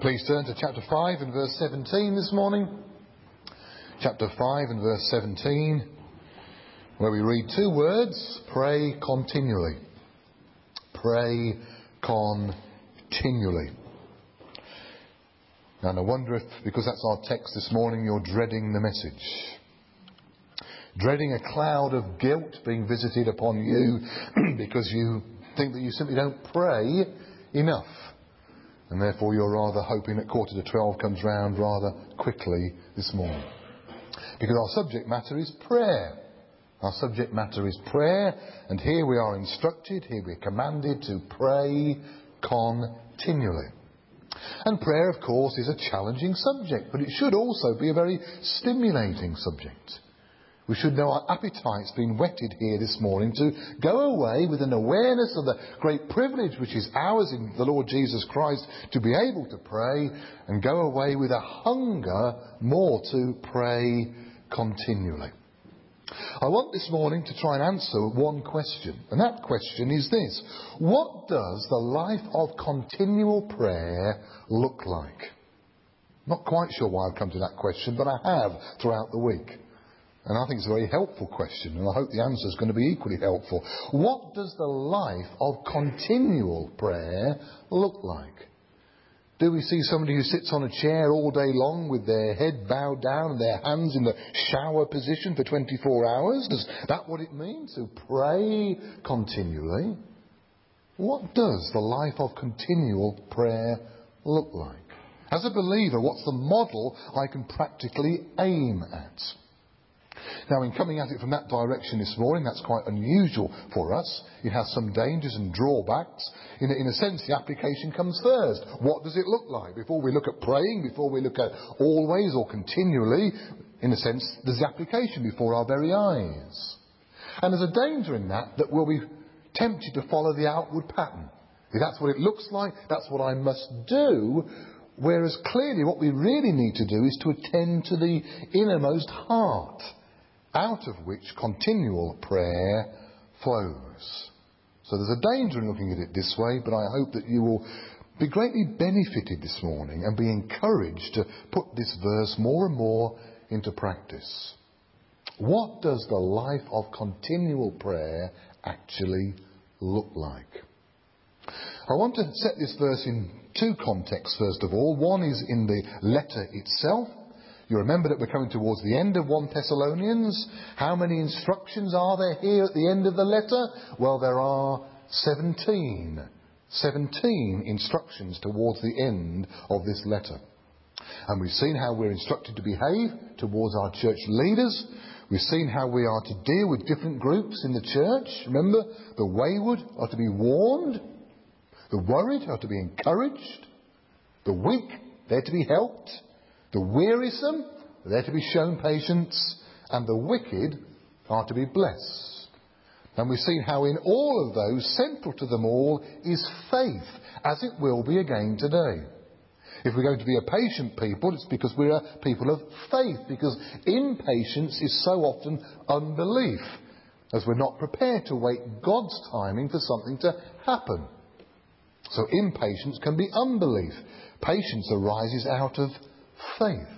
Please turn to chapter 5 and verse 17 this morning. Chapter 5 and verse 17, where we read two words: pray continually. Pray continually. And I wonder if, because that's our text this morning, you're dreading the message. Dreading a cloud of guilt being visited upon you because you think that you simply don't pray enough. And therefore you're rather hoping that 11:45 comes round rather quickly this morning. Because our subject matter is prayer. Our subject matter is prayer, and here we are instructed, here we're commanded to pray continually. And prayer, of course, is a challenging subject, but it should also be a very stimulating subject. We should know our appetite's been whetted here this morning to go away with an awareness of the great privilege which is ours in the Lord Jesus Christ to be able to pray, and go away with a hunger more to pray continually. I want this morning to try and answer one question, and that question is this: what does the life of continual prayer look like? Not quite sure why I've come to that question, but I have throughout the week. And I think it's a very helpful question, and I hope the answer is going to be equally helpful. What does the life of continual prayer look like? Do we see somebody who sits on a chair all day long with their head bowed down and their hands in the shower position for 24 hours? Is that what it means to pray continually? What does the life of continual prayer look like? As a believer, what's the model I can practically aim at? Now, in coming at it from that direction this morning, that's quite unusual for us. It has some dangers and drawbacks. In a sense, the application comes first. What does it look like? Before we look at praying, before we look at always or continually, in a sense, there's the application before our very eyes. And there's a danger in that we'll be tempted to follow the outward pattern. If that's what it looks like, that's what I must do. Whereas clearly what we really need to do is to attend to the innermost heart, out of which continual prayer flows. So there's a danger in looking at it this way, but I hope that you will be greatly benefited this morning and be encouraged to put this verse more and more into practice. What does the life of continual prayer actually look like? I want to set this verse in two contexts, first of all. One is in the letter itself. You remember that we're coming towards the end of 1 Thessalonians. How many instructions are there here at the end of the letter? Well, there are 17. 17 instructions towards the end of this letter. And we've seen how we're instructed to behave towards our church leaders. We've seen how we are to deal with different groups in the church. Remember, the wayward are to be warned. The worried are to be encouraged. The weak, they're to be helped. The wearisome, they're to be shown patience, and the wicked are to be blessed. And we've seen how in all of those, central to them all, is faith, as it will be again today. If we're going to be a patient people, it's because we're a people of faith, because impatience is so often unbelief, as we're not prepared to wait God's timing for something to happen. So impatience can be unbelief. Patience arises out of faith.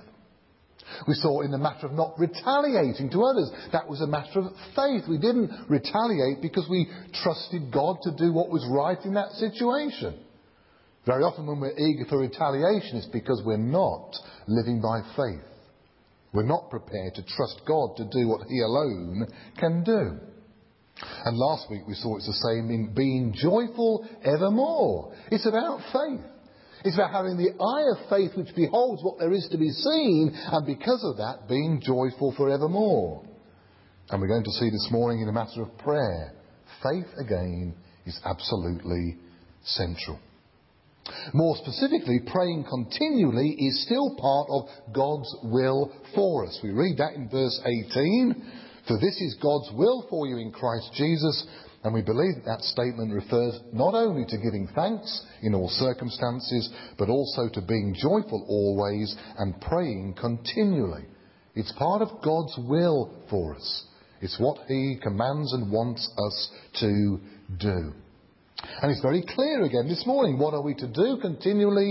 We saw in the matter of not retaliating to others, that was a matter of faith. We didn't retaliate because we trusted God to do what was right in that situation. Very often when we're eager for retaliation, it's because we're not living by faith. We're not prepared to trust God to do what He alone can do. And last week we saw it's the same in being joyful evermore. It's about faith. It's about having the eye of faith which beholds what there is to be seen, and because of that, being joyful forevermore. And we're going to see this morning in the matter of prayer, faith again is absolutely central. More specifically, praying continually is still part of God's will for us. We read that in verse 18. For this is God's will for you in Christ Jesus. And we believe that statement refers not only to giving thanks in all circumstances, but also to being joyful always and praying continually. It's part of God's will for us. It's what He commands and wants us to do. And it's very clear again this morning. What are we to do continually?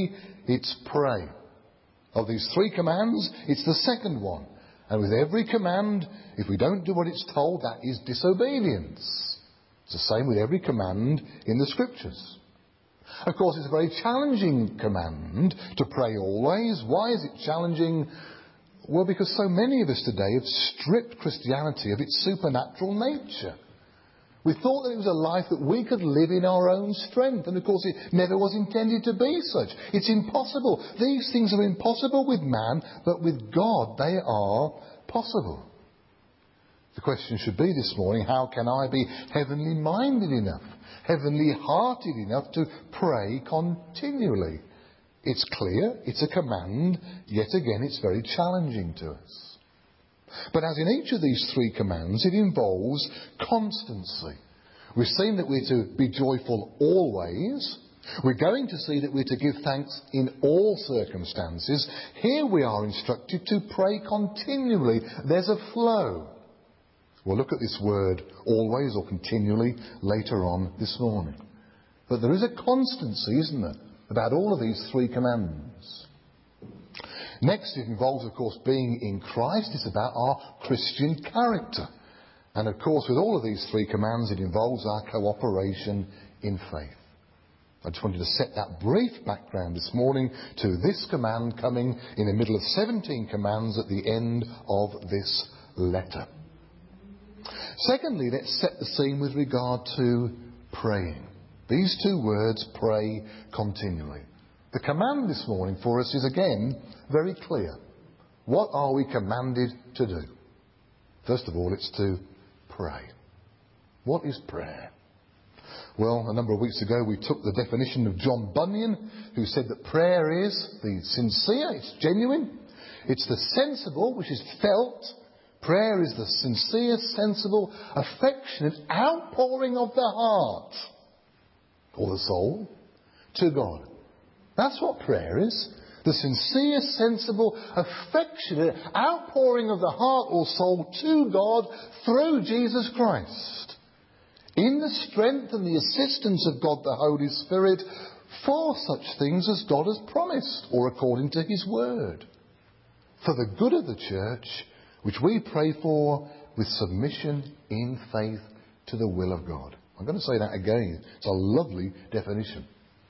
it's pray. Of these 3 commands, it's the second one. And with every command, if we don't do what it's told, that is disobedience. It's the same with every command in the Scriptures. Of course, it's a very challenging command to pray always. Why is it challenging? Well, because so many of us today have stripped Christianity of its supernatural nature. We thought that it was a life that we could live in our own strength. And of course, it never was intended to be such. It's impossible. These things are impossible with man, but with God they are possible. The question should be this morning, how can I be heavenly minded enough, heavenly hearted enough to pray continually? It's clear, it's a command, yet again it's very challenging to us. But as in each of these 3 commands, it involves constancy. We've seen that we're to be joyful always. We're going to see that we're to give thanks in all circumstances. Here we are instructed to pray continually. There's a flow. We'll look at this word always or continually later on this morning. But there is a constancy, isn't there, about all of these 3 commands. Next, it involves, of course, being in Christ. It's about our Christian character. And, of course, with all of these 3 commands, it involves our cooperation in faith. I just wanted to set that brief background this morning to this command coming in the middle of 17 commands at the end of this letter. Secondly, let's set the scene with regard to praying. These 2 words, pray continually. The command this morning for us is again very clear. What are we commanded to do? First of all, it's to pray. What is prayer? Well, a number of weeks ago we took the definition of John Bunyan, who said that prayer is the sincere, it's genuine, it's the sensible, which is felt. Prayer is the sincere, sensible, affectionate outpouring of the heart or the soul to God. That's what prayer is. The sincere, sensible, affectionate outpouring of the heart or soul to God through Jesus Christ. In the strength and the assistance of God the Holy Spirit for such things as God has promised or according to His Word. For the good of the church, which we pray for with submission in faith to the will of God. I'm going to say that again. It's a lovely definition.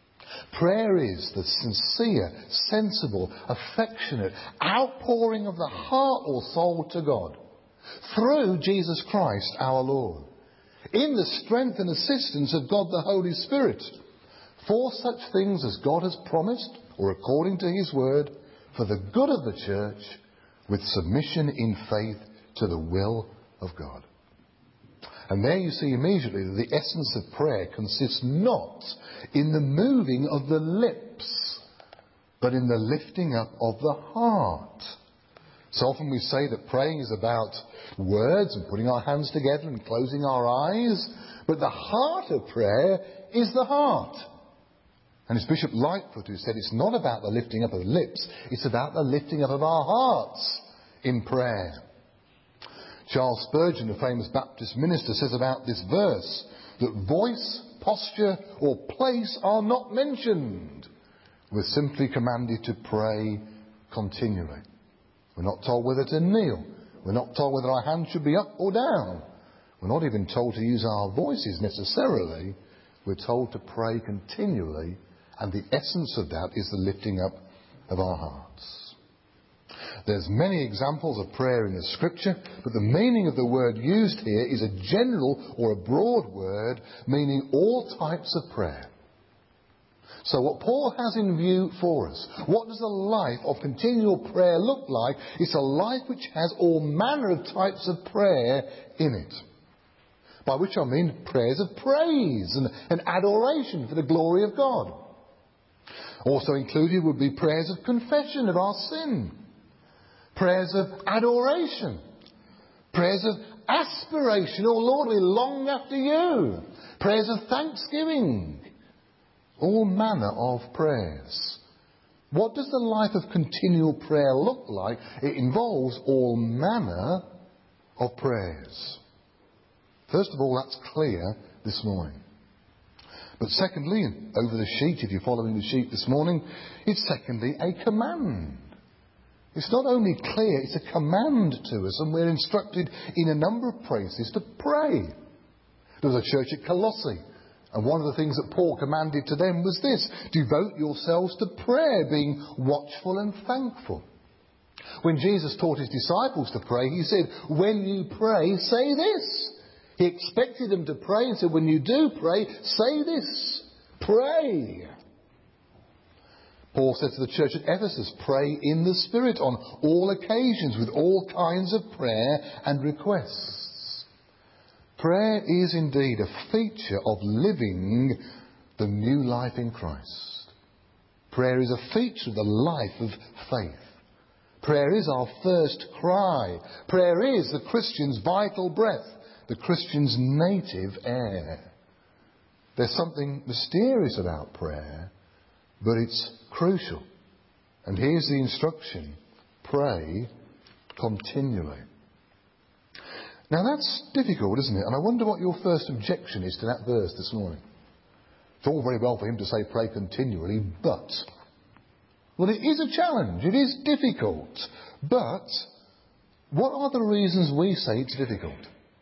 Prayer is the sincere, sensible, affectionate outpouring of the heart or soul to God through Jesus Christ our Lord, in the strength and assistance of God the Holy Spirit, for such things as God has promised or according to His Word, for the good of the church, with submission in faith to the will of God. And there you see immediately that the essence of prayer consists not in the moving of the lips, but in the lifting up of the heart. So often we say that praying is about words and putting our hands together and closing our eyes, but the heart of prayer is the heart. And it's Bishop Lightfoot who said it's not about the lifting up of the lips, it's about the lifting up of our hearts in prayer. Charles Spurgeon, a famous Baptist minister, says about this verse that voice, posture or place are not mentioned. We're simply commanded to pray continually. We're not told whether to kneel. We're not told whether our hands should be up or down. We're not even told to use our voices necessarily. We're told to pray continually, and the essence of that is the lifting up of our hearts. There's many examples of prayer in the Scripture, but the meaning of the word used here is a general or a broad word meaning all types of prayer. So what Paul has in view for us, what does a life of continual prayer look like? It's a life which has all manner of types of prayer in it. By which I mean prayers of praise and adoration for the glory of God. Also included would be prayers of confession of our sin. Prayers of adoration. Prayers of aspiration. Oh Lord, we long after you. Prayers of thanksgiving. All manner of prayers. What does the life of continual prayer look like? It involves all manner of prayers. First of all, that's clear this morning. But secondly, and over the sheet, if you're following the sheet this morning, it's secondly a command. It's not only clear, it's a command to us, and we're instructed in a number of places to pray. There was a church at Colossae, and one of the things that Paul commanded to them was this: devote yourselves to prayer, being watchful and thankful. When Jesus taught his disciples to pray, he said, when you pray, say this. He expected them to pray and said, when you do pray, say this. Pray. Paul said to the church at Ephesus, pray in the Spirit on all occasions with all kinds of prayer and requests. Prayer is indeed a feature of living the new life in Christ. Prayer is a feature of the life of faith. Prayer is our first cry. Prayer is the Christian's vital breath, the Christian's native air. There's something mysterious about prayer, but it's crucial. And here's the instruction: pray continually. Now that's difficult, isn't it? And I wonder what your first objection is to that verse this morning. It's all very well for him to say pray continually, but... well, it is a challenge. It is difficult. But what are the reasons we say it's difficult?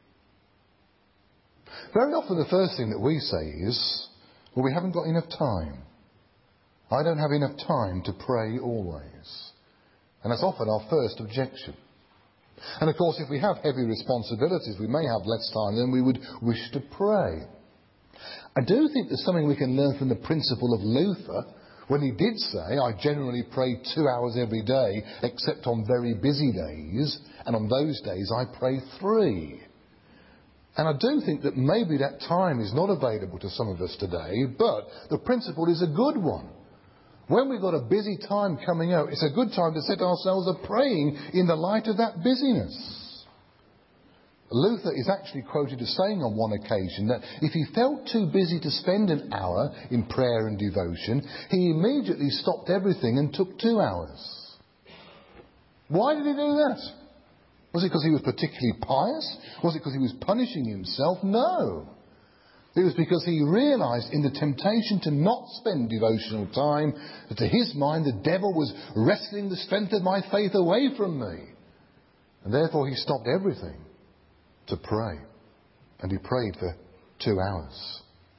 Very often the first thing that we say is, well, we haven't got enough time. I don't have enough time to pray always. And that's often our first objection. And of course, if we have heavy responsibilities, we may have less time than we would wish to pray. I do think there's something we can learn from the principle of Luther, when he did say, I generally pray 2 hours every day, except on very busy days, and on those days I pray 3. And I do think that maybe that time is not available to some of us today, but the principle is a good one. When we've got a busy time coming out, it's a good time to set ourselves a praying in the light of that busyness. Luther is actually quoted as saying on one occasion that if he felt too busy to spend an hour in prayer and devotion, he immediately stopped everything and took 2 hours. Why did he do that? Was it because he was particularly pious? Was it because he was punishing himself? No. It was because he realised in the temptation to not spend devotional time that to his mind the devil was wresting the strength of my faith away from me. And therefore he stopped everything to pray. And he prayed for 2 hours.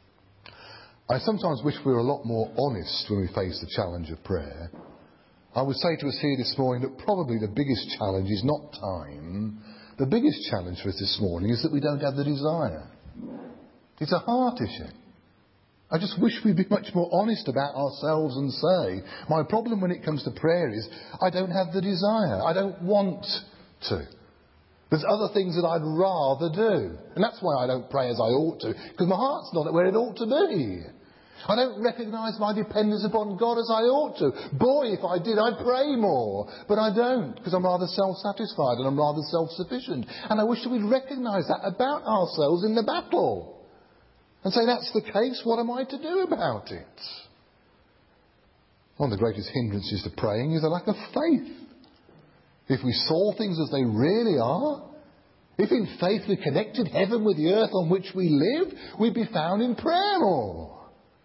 I sometimes wish we were a lot more honest when we face the challenge of prayer. I would say to us here this morning that probably the biggest challenge is not time. The biggest challenge for us this morning is that we don't have the desire. It's a heart issue. I just wish we'd be much more honest about ourselves and say, my problem when it comes to prayer is I don't have the desire. I don't want to. There's other things that I'd rather do. And that's why I don't pray as I ought to, because my heart's not where it ought to be. I don't recognise my dependence upon God as I ought to. Boy, if I did, I'd pray more. But I don't, because I'm rather self-satisfied and I'm rather self-sufficient. And I wish that we'd recognise that about ourselves in the battle. And say, that's the case, what am I to do about it? One of the greatest hindrances to praying is a lack of faith. If we saw things as they really are, if in faith we connected heaven with the earth on which we live, we'd be found in prayer more.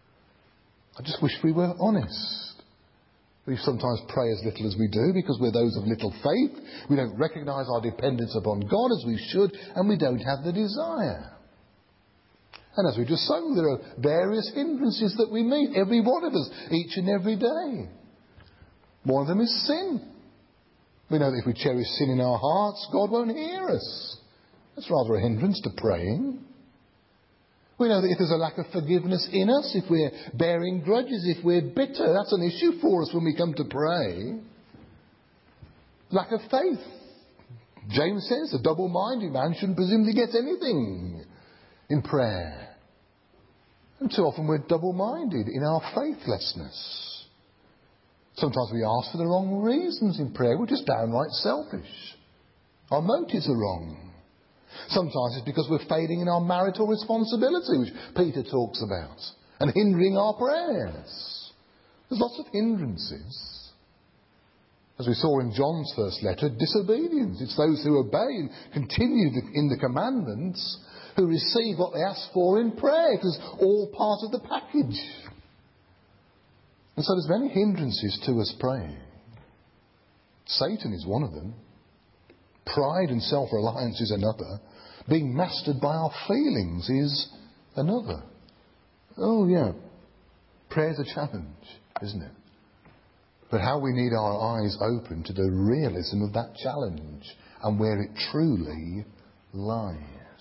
I just wish we were honest. We sometimes pray as little as we do because we're those of little faith. We don't recognise our dependence upon God as we should, and we don't have the desire. And as we just sung, there are various hindrances that we meet, every one of us, each and every day. One of them is sin. We know that if we cherish sin in our hearts, God won't hear us. That's rather a hindrance to praying. We know that if there's a lack of forgiveness in us, if we're bearing grudges, if we're bitter, that's an issue for us when we come to pray. Lack of faith. James says, a double-minded man shouldn't presume to get anything in prayer. And too often we're double-minded in our faithlessness. Sometimes we ask for the wrong reasons in prayer. We're just downright selfish. Our motives are wrong. Sometimes it's because we're failing in our marital responsibility, which Peter talks about, and hindering our prayers. There's lots of hindrances. As we saw in John's first letter, disobedience. It's those who obey and continue in the commandments who receive what they ask for in prayer, because it's all part of the package. And so there's many hindrances to us praying. Satan is one of them. Pride and self-reliance is another. Being mastered by our feelings is another. Oh yeah, prayer's a challenge, isn't it? But how we need our eyes open to the realism of that challenge and where it truly lies.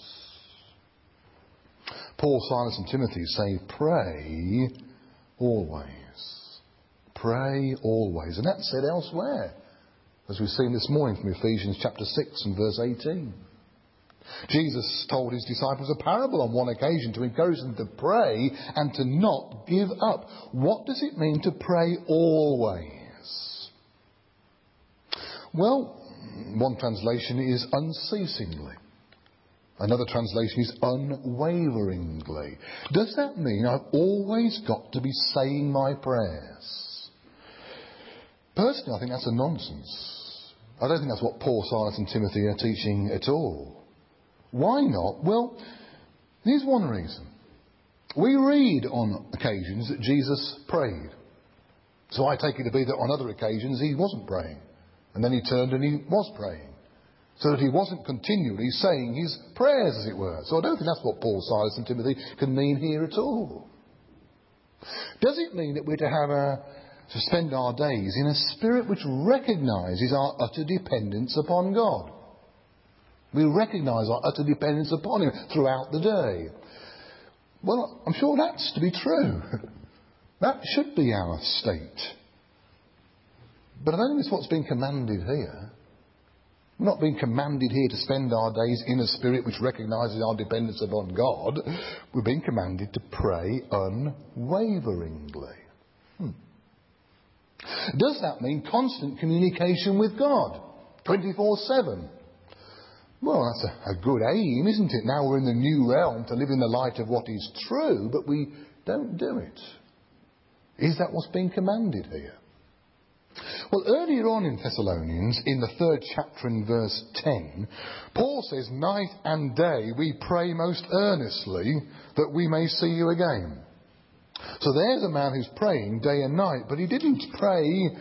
Paul, Silas and Timothy say, pray always. Pray always. And that's said elsewhere, as we've seen this morning from Ephesians chapter 6 and verse 18. Jesus told his disciples a parable on one occasion to encourage them to pray and to not give up. What does it mean to pray always? Well, one translation is unceasingly. Another translation is unwaveringly. Does that mean I've always got to be saying my prayers? Personally, I think that's a nonsense. I don't think that's what Paul, Silas and Timothy are teaching at all. Why not? Well, here's one reason. We read on occasions that Jesus prayed. So I take it to be that on other occasions he wasn't praying. And then he turned and he was praying. So that he wasn't continually saying his prayers, as it were. So I don't think that's what Paul, Silas and Timothy can mean here at all. Does it mean that we're to spend our days in a spirit which recognises our utter dependence upon God? We recognise our utter dependence upon him throughout the day. Well, I'm sure that's to be true. That should be our state. But I don't think it's what's being commanded here. We're not being commanded here to spend our days in a spirit which recognises our dependence upon God. We're being commanded to pray unwaveringly. Does that mean constant communication with God? 24/7? Well, that's a good aim, isn't it? Now we're in the new realm to live in the light of what is true, but we don't do it. Is that what's being commanded here? Well, earlier on in Thessalonians, in the 3rd chapter in verse 10, Paul says, night and day we pray most earnestly that we may see you again. So there's a man who's praying day and night, but he didn't pray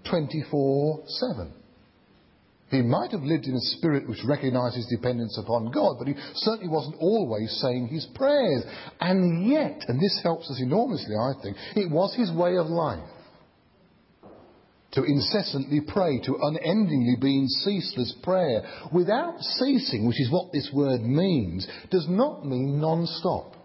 24/7. He might have lived in a spirit which recognised his dependence upon God, but he certainly wasn't always saying his prayers. And yet, and this helps us enormously, I think, it was his way of life. To incessantly pray, to unendingly be in ceaseless prayer, without ceasing, which is what this word means, does not mean non-stop.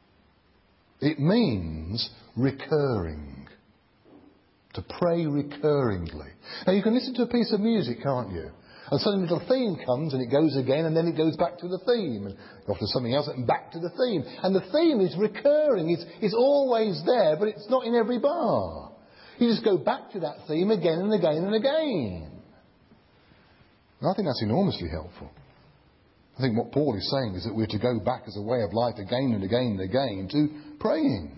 It means recurring. To pray recurringly. Now you can listen to a piece of music, can't you? And suddenly a little theme comes and it goes again and then it goes back to the theme. And after something else and back to the theme. And the theme is recurring. It's always there, but it's not in every bar. You just go back to that theme again and again and again. And I think that's enormously helpful. I think what Paul is saying is that we're to go back as a way of life again and again and again to praying.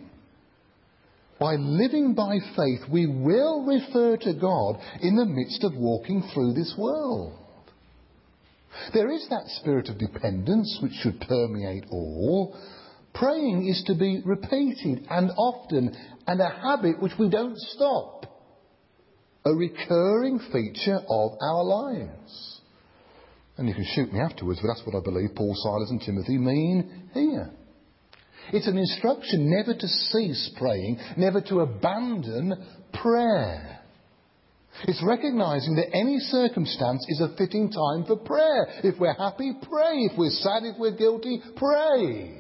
By living by faith, we will refer to God in the midst of walking through this world. There is that spirit of dependence which should permeate all. Praying is to be repeated and often, and a habit which we don't stop. A recurring feature of our lives. And you can shoot me afterwards, but that's what I believe Paul, Silas and Timothy mean here. It's an instruction never to cease praying, never to abandon prayer. It's recognising that any circumstance is a fitting time for prayer. If we're happy, pray. If we're sad, if we're guilty, pray.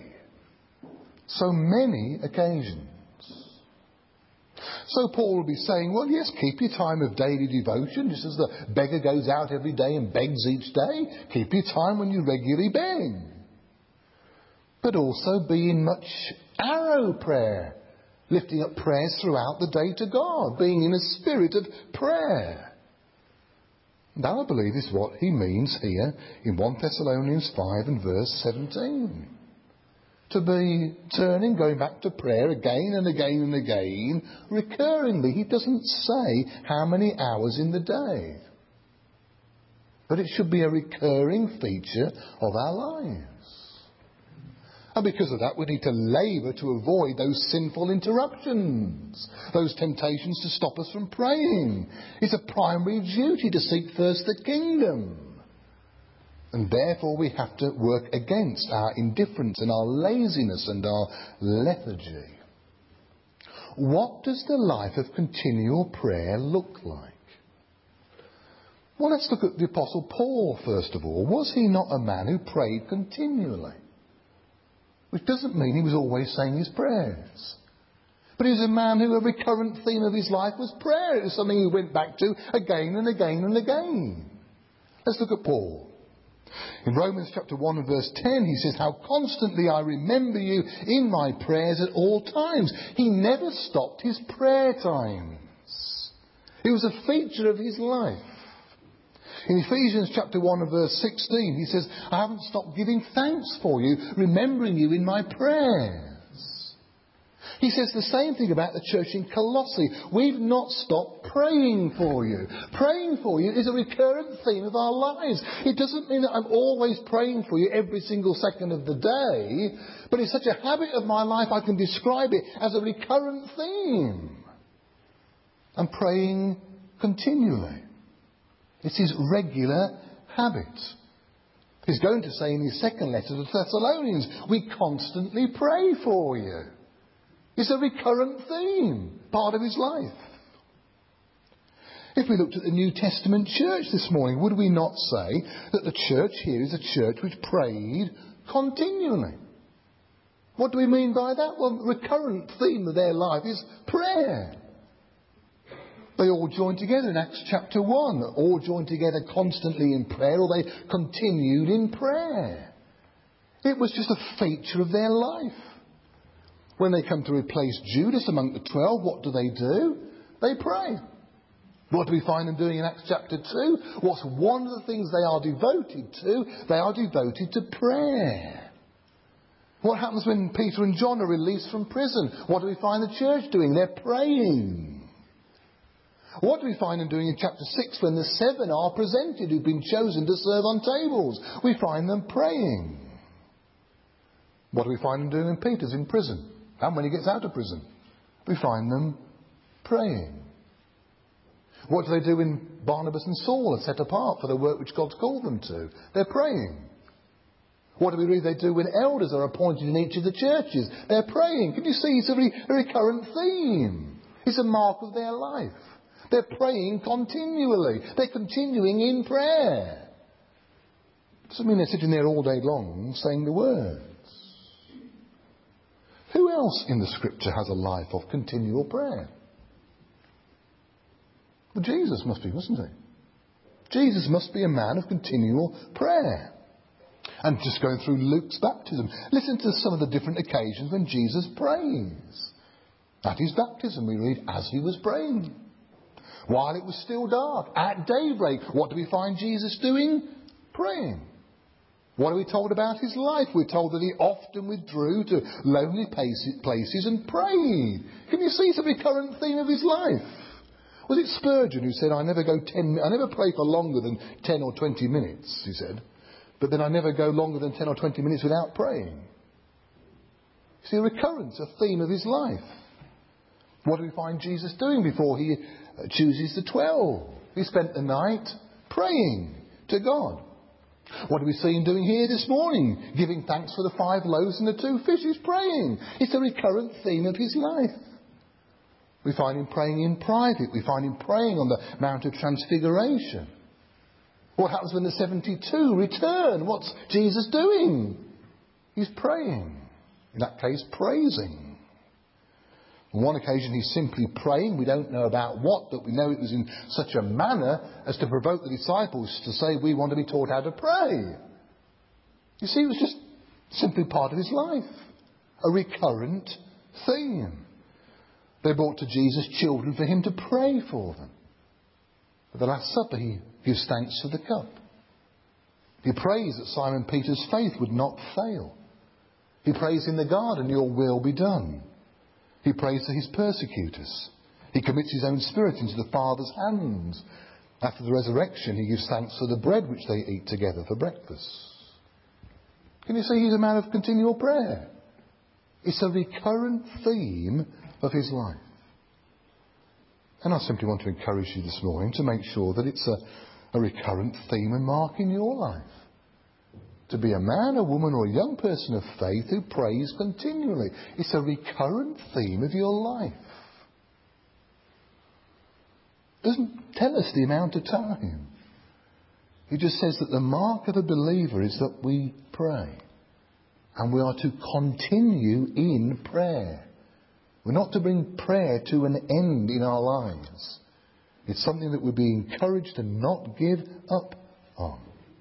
So many occasions. So Paul will be saying, well, yes, keep your time of daily devotion, just as the beggar goes out every day and begs each day. Keep your time when you regularly beg. But also be in much arrow prayer, lifting up prayers throughout the day to God, being in a spirit of prayer. That, I believe, is what he means here in 1 Thessalonians 5 and verse 17. To be turning, going back to prayer again and again and again, recurringly. He doesn't say how many hours in the day. But it should be a recurring feature of our lives. And because of that, we need to labour to avoid those sinful interruptions, those temptations to stop us from praying. It's a primary duty to seek first the kingdom. And therefore we have to work against our indifference and our laziness and our lethargy. What does the life of continual prayer look like? Well, let's look at the Apostle Paul first of all. Was he not a man who prayed continually? Which doesn't mean he was always saying his prayers. But he was a man who a recurrent theme of his life was prayer. It was something he went back to again and again and again. Let's look at Paul. In Romans chapter 1 and verse 10 he says, "How constantly I remember you in my prayers at all times." He never stopped his prayer times. It was a feature of his life. In Ephesians chapter 1 and verse 16 he says, "I haven't stopped giving thanks for you, remembering you in my prayers." He says the same thing about the church in Colossae. We've not stopped praying for you. Praying for you is a recurrent theme of our lives. It doesn't mean that I'm always praying for you every single second of the day, but it's such a habit of my life I can describe it as a recurrent theme. I'm praying continually. It's his regular habit. He's going to say in his second letter to the Thessalonians, "We constantly pray for you." It's a recurrent theme, part of his life. If we looked at the New Testament church this morning, would we not say that the church here is a church which prayed continually? What do we mean by that? Well, the recurrent theme of their life is prayer. They all joined together in Acts chapter 1, all joined together constantly in prayer, or they continued in prayer. It was just a feature of their life. When they come to replace Judas among the 12, what do? They pray. What do we find them doing in Acts chapter 2? What's one of the things they are devoted to? They are devoted to prayer. What happens when Peter and John are released from prison? What do we find the church doing? They're praying. What do we find them doing in chapter 6 when the 7 are presented who've been chosen to serve on tables? We find them praying. What do we find them doing when Peter's in prison? And when he gets out of prison? We find them praying. What do they do when Barnabas and Saul are set apart for the work which God's called them to? They're praying. What do we read they do when elders are appointed in each of the churches? They're praying. Can you see it's a recurrent theme? It's a mark of their life. They're praying continually. They're continuing in prayer. Doesn't mean they're sitting there all day long saying the words. Who else in the scripture has a life of continual prayer? Well, Jesus must be, mustn't he? Jesus must be a man of continual prayer. And just going through Luke's baptism, listen to some of the different occasions when Jesus prays. At his baptism we read, as he was praying. While it was still dark, at daybreak, what do we find Jesus doing? Praying. What are we told about his life? We're told that he often withdrew to lonely places and prayed. Can you see it's a recurrent theme of his life? Was it Spurgeon who said, I never pray for longer than 10 or 20 minutes, he said. But then I never go longer than 10 or 20 minutes without praying. You see, a recurrence, a theme of his life. What do we find Jesus doing before he chooses the 12? He spent the night praying to God. What do we see him doing here this morning? Giving thanks for the 5 loaves and the 2 fishes, praying. It's a recurrent theme of his life. We find him praying in private. We find him praying on the Mount of Transfiguration. What happens when the 72 return? What's Jesus doing? He's praying. In that case, praising. On one occasion he's simply praying. We don't know about what, but we know it was in such a manner as to provoke the disciples to say, we want to be taught how to pray. You see, it was just simply part of his life. A recurrent theme. They brought to Jesus children for him to pray for them. At the Last Supper he gives thanks for the cup. He prays that Simon Peter's faith would not fail. He prays in the garden, your will be done. He prays for his persecutors. He commits his own spirit into the Father's hands. After the resurrection, he gives thanks for the bread which they eat together for breakfast. Can you see he's a man of continual prayer? It's a recurrent theme of his life. And I simply want to encourage you this morning to make sure that it's a recurrent theme and mark in your life. To be a man, a woman or a young person of faith who prays continually. It's a recurrent theme of your life. It doesn't tell us the amount of time. It just says that the mark of a believer is that we pray. And we are to continue in prayer. We're not to bring prayer to an end in our lives. It's something that we're being encouraged to not give up on.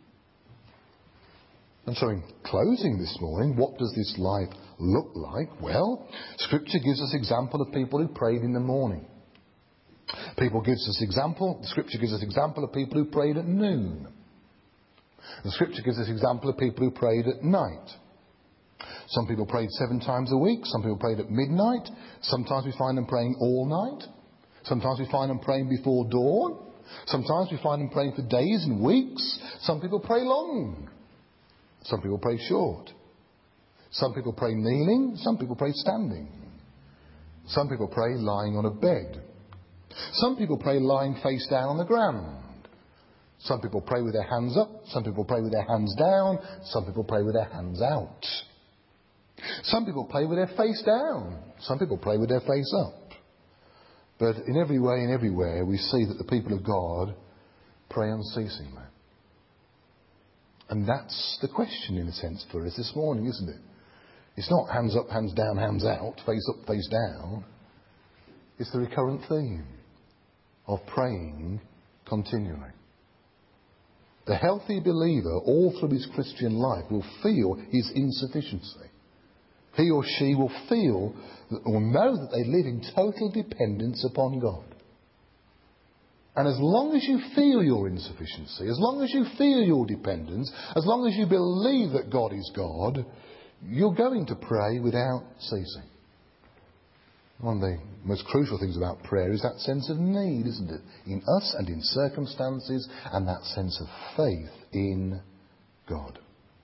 And so in closing this morning, what does this life look like? Well, Scripture gives us example of people who prayed in the morning. Scripture gives us example of people who prayed at noon. The Scripture gives us example of people who prayed at night. Some people prayed 7 times a week. Some people prayed at midnight. Sometimes we find them praying all night. Sometimes we find them praying before dawn. Sometimes we find them praying for days and weeks. Some people pray long. Some people pray short. Some people pray kneeling. Some people pray standing. Some people pray lying on a bed. Some people pray lying face down on the ground. Some people pray with their hands up. Some people pray with their hands down. Some people pray with their hands out. Some people pray with their face down. Some people pray with their face up. But in every way and everywhere, we see that the people of God pray unceasingly. And that's the question, in a sense, for us this morning, isn't it? It's not hands up, hands down, hands out, face up, face down. It's the recurrent theme of praying continually. The healthy believer, all through his Christian life, will feel his insufficiency. He or she will feel or know that they live in total dependence upon God. And as long as you feel your insufficiency, as long as you feel your dependence, as long as you believe that God is God, you're going to pray without ceasing. One of the most crucial things about prayer is that sense of need, isn't it? In us and in circumstances, and that sense of faith in God.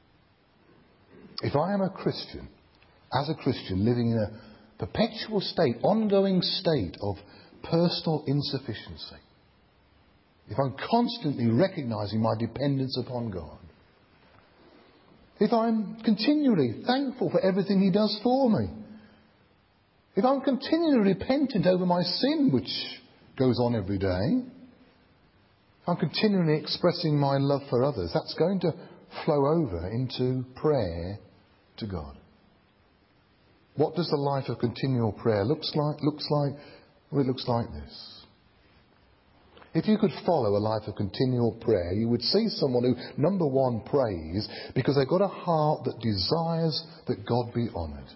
If I am a Christian, as a Christian, living in a perpetual state, ongoing state of personal insufficiency, if I'm constantly recognising my dependence upon God, if I'm continually thankful for everything He does for me, if I'm continually repentant over my sin, which goes on every day, if I'm continually expressing my love for others, that's going to flow over into prayer to God. What does the life of continual prayer look like? Well, it looks like this. If you could follow a life of continual prayer, you would see someone who, number one, prays because they've got a heart that desires that God be honoured.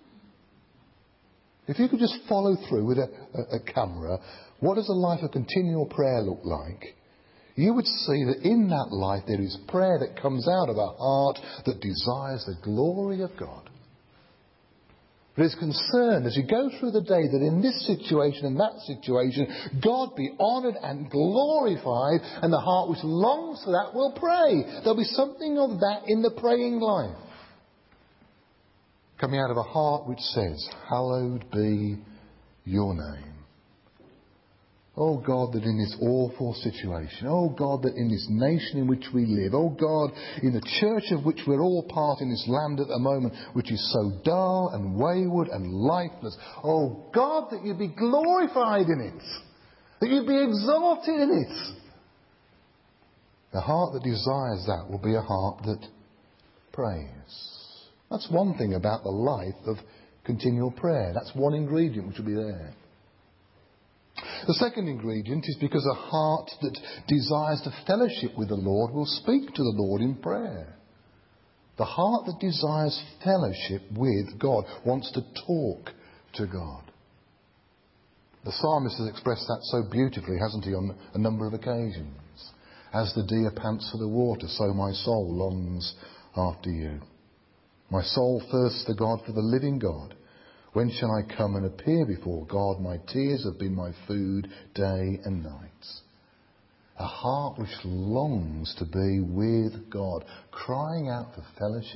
If you could just follow through with a camera, what does a life of continual prayer look like? You would see that in that life there is prayer that comes out of a heart that desires the glory of God. But is concerned as you go through the day that in this situation and that situation, God be honoured and glorified, and the heart which longs for that will pray. There'll be something of that in the praying life. Coming out of a heart which says, hallowed be your name. Oh God, that in this awful situation, oh God, that in this nation in which we live, oh God, in the church of which we're all part in this land at the moment, which is so dull and wayward and lifeless, oh God, that you'd be glorified in it, that you'd be exalted in it. The heart that desires that will be a heart that prays. That's one thing about the life of continual prayer. That's one ingredient which will be there. The second ingredient is because a heart that desires to fellowship with the Lord will speak to the Lord in prayer. The heart that desires fellowship with God wants to talk to God. The psalmist has expressed that so beautifully, hasn't he, on a number of occasions. As the deer pants for the water, so my soul longs after you. My soul thirsts to God for the living God. When shall I come and appear before God? My tears have been my food day and night. A heart which longs to be with God, crying out for fellowship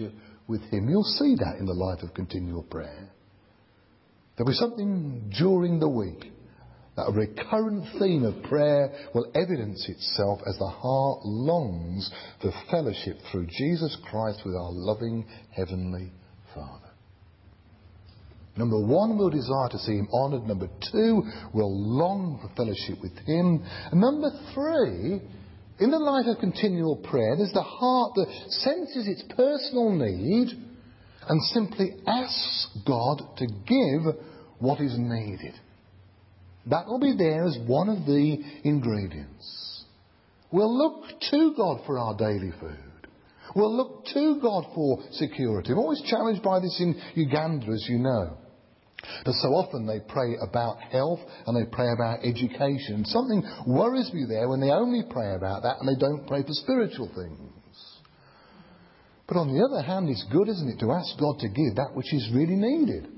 with Him. You'll see that in the life of continual prayer. There'll be something during the week that a recurrent theme of prayer will evidence itself as the heart longs for fellowship through Jesus Christ with our loving Heavenly Father. Number one, we'll desire to see Him honoured. Number two, we'll long for fellowship with Him. And number three, in the life of continual prayer, there's the heart that senses its personal need and simply asks God to give what is needed. That will be there as one of the ingredients. We'll look to God for our daily food. We'll look to God for security. I'm always challenged by this in Uganda, as you know. But so often they pray about health and they pray about education. Something worries me there when they only pray about that and they don't pray for spiritual things. But on the other hand, it's good, isn't it, to ask God to give that which is really needed.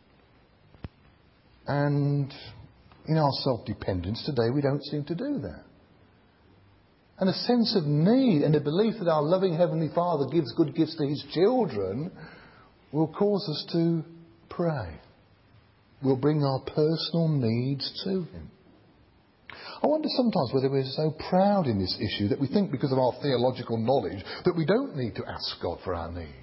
And in our self-dependence today, we don't seem to do that. And a sense of need and a belief that our loving Heavenly Father gives good gifts to His children will cause us to pray. We'll bring our personal needs to Him. I wonder sometimes whether we're so proud in this issue that we think because of our theological knowledge that we don't need to ask God for our needs.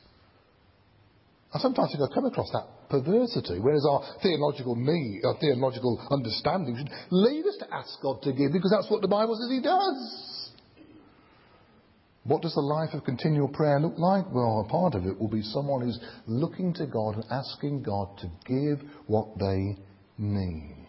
I sometimes think I come across that perversity, whereas our theological understanding should lead us to ask God to give because that's what the Bible says He does. What does the life of continual prayer look like? Well, a part of it will be someone who's looking to God and asking God to give what they need.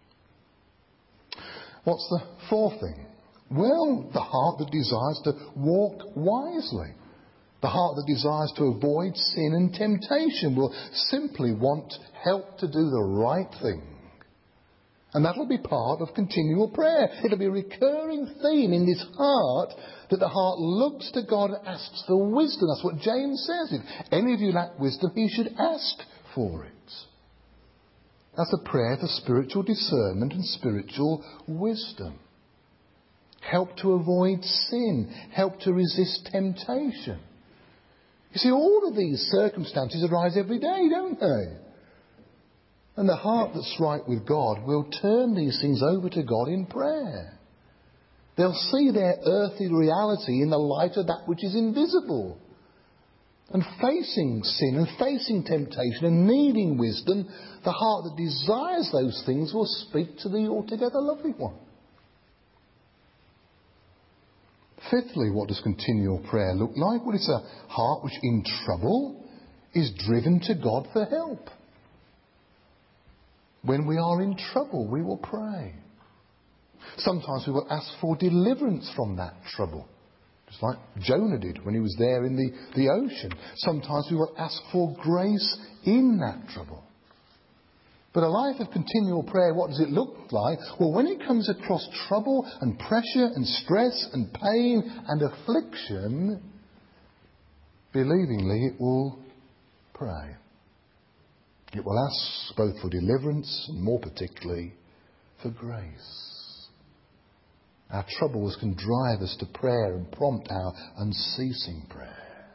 What's the fourth thing? Well, the heart that desires to walk wisely. The heart that desires to avoid sin and temptation will simply want help to do the right thing. And that'll be part of continual prayer. It'll be a recurring theme in this heart that the heart looks to God and asks for wisdom. That's what James says. If any of you lack wisdom, he should ask for it. That's a prayer for spiritual discernment and spiritual wisdom. Help to avoid sin. Help to resist temptation. You see, all of these circumstances arise every day, don't they? And the heart that's right with God will turn these things over to God in prayer. They'll see their earthly reality in the light of that which is invisible. And facing sin and facing temptation and needing wisdom, the heart that desires those things will speak to the altogether lovely one. Fifthly, what does continual prayer look like? Well, it's a heart which in trouble is driven to God for help. When we are in trouble, we will pray. Sometimes we will ask for deliverance from that trouble, just like Jonah did when he was there in the ocean. Sometimes we will ask for grace in that trouble. But a life of continual prayer, what does it look like? Well, when it comes across trouble and pressure and stress and pain and affliction, believingly it will pray. It will ask both for deliverance and more particularly for grace. Our troubles can drive us to prayer and prompt our unceasing prayer.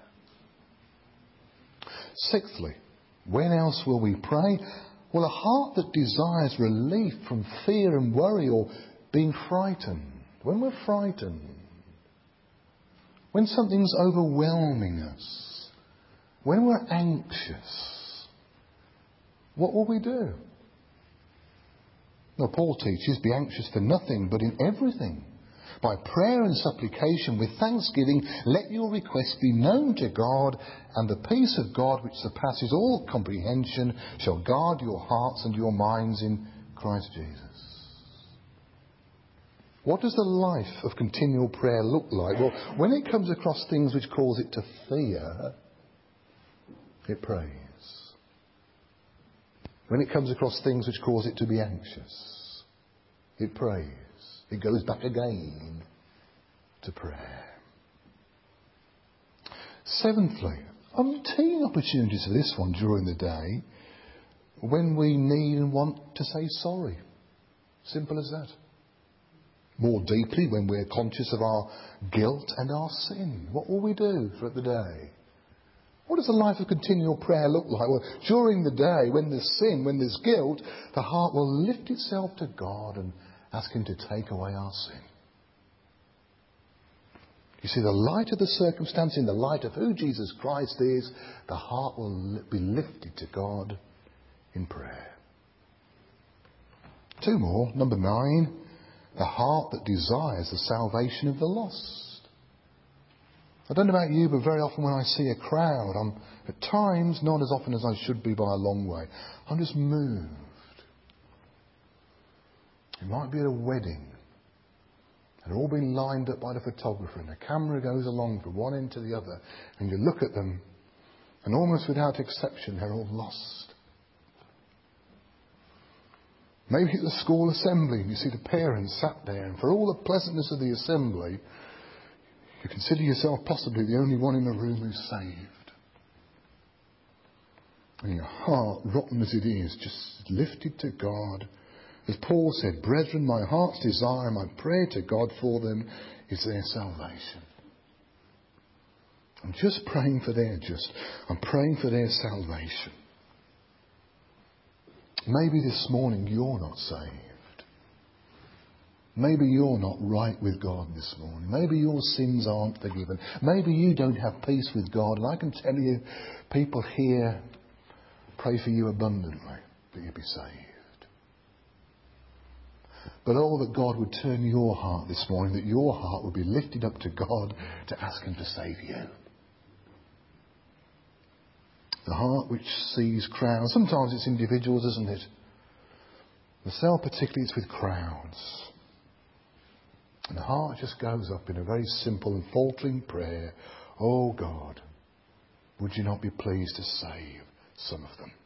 Sixthly, when else will we pray? Well, a heart that desires relief from fear and worry or being frightened. When we're frightened, when something's overwhelming us, when we're anxious, what will we do? Well, Paul teaches, be anxious for nothing, but in everything. By prayer and supplication with thanksgiving, let your requests be known to God, and the peace of God, which surpasses all comprehension, shall guard your hearts and your minds in Christ Jesus. What does the life of continual prayer look like? Well, when it comes across things which cause it to fear, it prays. When it comes across things which cause it to be anxious, it prays. It goes back again to prayer. Seventhly, I'm taking opportunities for this one during the day when we need and want to say sorry. Simple as that. More deeply when we're conscious of our guilt and our sin. What will we do throughout the day? What does a life of continual prayer look like? Well, during the day, when there's sin, when there's guilt, the heart will lift itself to God and ask Him to take away our sin. You see, the light of the circumstance, in the light of who Jesus Christ is, the heart will be lifted to God in prayer. 2 more. Number 9, the heart that desires the salvation of the lost. I don't know about you, but very often when I see a crowd, I'm at times, not as often as I should be by a long way, I'm just moved. It might be at a wedding. They're all being lined up by the photographer and the camera goes along from one end to the other, and you look at them and almost without exception they're all lost. Maybe at the school assembly you see the parents sat there, and for all the pleasantness of the assembly you consider yourself possibly the only one in the room who's saved. And your heart, rotten as it is, just lifted to God. As Paul said, brethren, my heart's desire and my prayer to God for them is their salvation. I'm just praying for I'm praying for their salvation. Maybe this morning you're not saved. Maybe you're not right with God this morning. Maybe your sins aren't forgiven. Maybe you don't have peace with God. And I can tell you, people here pray for you abundantly that you be saved. But oh, that God would turn your heart this morning, that your heart would be lifted up to God to ask Him to save you. The heart which sees crowds. Sometimes it's individuals, isn't it? Myself particularly, it's with crowds. And the heart just goes up in a very simple and faltering prayer. Oh God, would you not be pleased to save some of them?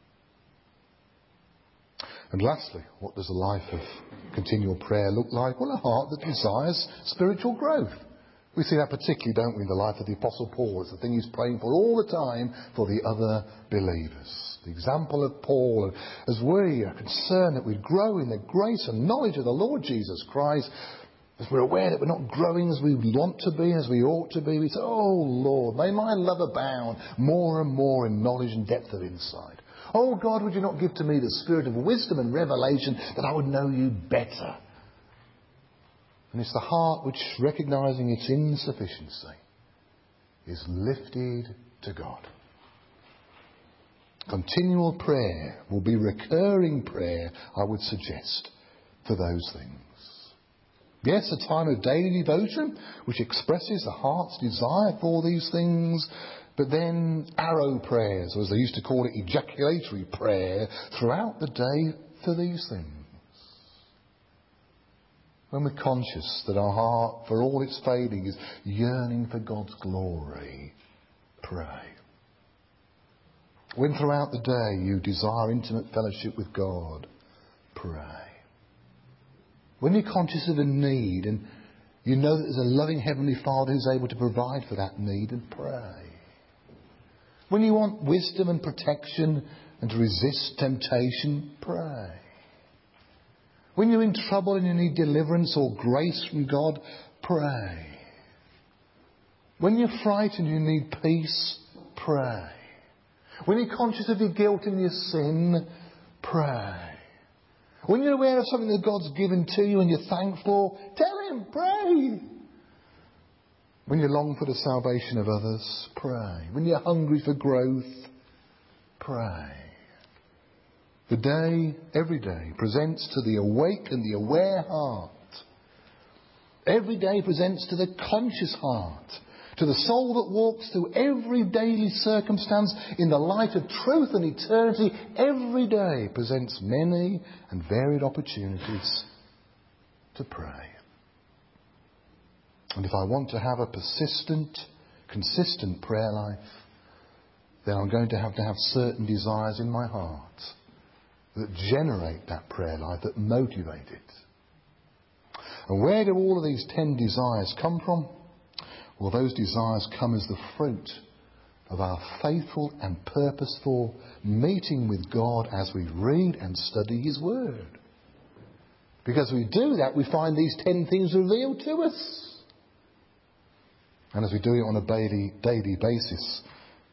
And lastly, what does a life of continual prayer look like? Well, a heart that desires spiritual growth. We see that particularly, don't we, in the life of the Apostle Paul. It's the thing he's praying for all the time for the other believers. The example of Paul, as we are concerned that we grow in the grace and knowledge of the Lord Jesus Christ, as we're aware that we're not growing as we want to be, as we ought to be, we say, oh Lord, may my love abound more and more in knowledge and depth of insight. Oh God, would you not give to me the spirit of wisdom and revelation that I would know you better? And it's the heart which, recognising its insufficiency, is lifted to God. Continual prayer will be recurring prayer, I would suggest, for those things. Yes, a time of daily devotion which expresses the heart's desire for these things, but then arrow prayers, or as they used to call it, ejaculatory prayer throughout the day for these things. When we're conscious that our heart, for all its fading, is yearning for God's glory, pray. When throughout the day you desire intimate fellowship with God, pray. When you're conscious of a need and you know that there's a loving Heavenly Father who's able to provide for that need, and pray. When you want wisdom and protection and to resist temptation, pray. When you're in trouble and you need deliverance or grace from God, pray. When you're frightened and you need peace, pray. When you're conscious of your guilt and your sin, pray. When you're aware of something that God's given to you and you're thankful, tell Him, pray. When you long for the salvation of others, pray. When you're hungry for growth, pray. The day, every day, presents to the awake and the aware heart. Every day presents to the conscious heart, to the soul that walks through every daily circumstance in the light of truth and eternity. Every day presents many and varied opportunities to pray. And if I want to have a persistent, consistent prayer life, then I'm going to have certain desires in my heart that generate that prayer life, that motivate it. And where do all of these 10 desires come from? Well, those desires come as the fruit of our faithful and purposeful meeting with God as we read and study His Word. Because we do that, we find these 10 things revealed to us. And as we do it on a daily basis,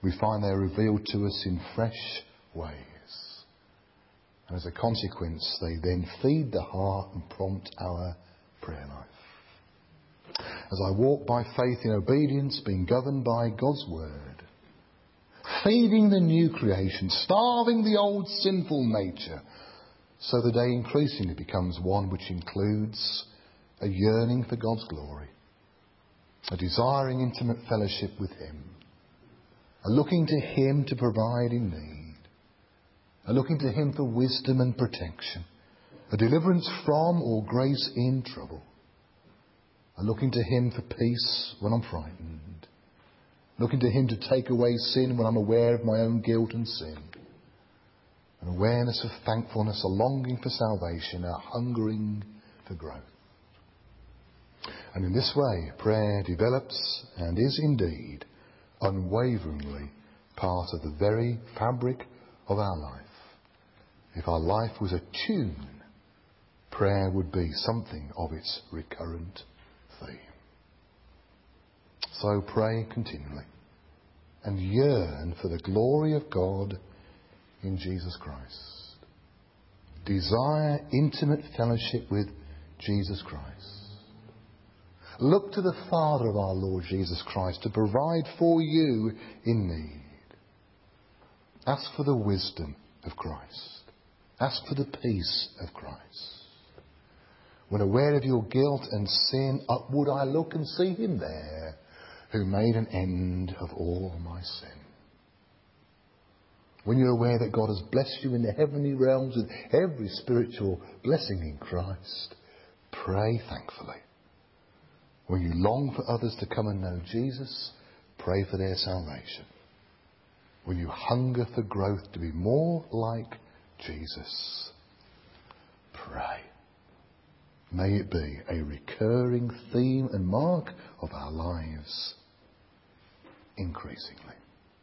we find they're revealed to us in fresh ways. And as a consequence, they then feed the heart and prompt our prayer life. As I walk by faith in obedience, being governed by God's word, feeding the new creation, starving the old sinful nature, so the day increasingly becomes one which includes a yearning for God's glory, a desiring intimate fellowship with Him, a looking to Him to provide in need, a looking to Him for wisdom and protection, a deliverance from or grace in trouble, a looking to Him for peace when I'm frightened, looking to Him to take away sin when I'm aware of my own guilt and sin, an awareness of thankfulness, a longing for salvation, a hungering for growth. And in this way, prayer develops and is indeed unwaveringly part of the very fabric of our life. If our life was a tune, prayer would be something of its recurrent theme. So pray continually and yearn for the glory of God in Jesus Christ. Desire intimate fellowship with Jesus Christ. Look to the Father of our Lord Jesus Christ to provide for you in need. Ask for the wisdom of Christ. Ask for the peace of Christ. When aware of your guilt and sin, upward I look and see Him there who made an end of all my sin. When you're aware that God has blessed you in the heavenly realms with every spiritual blessing in Christ, pray thankfully. When you long for others to come and know Jesus, pray for their salvation. When you hunger for growth to be more like Jesus, pray. May it be a recurring theme and mark of our lives increasingly.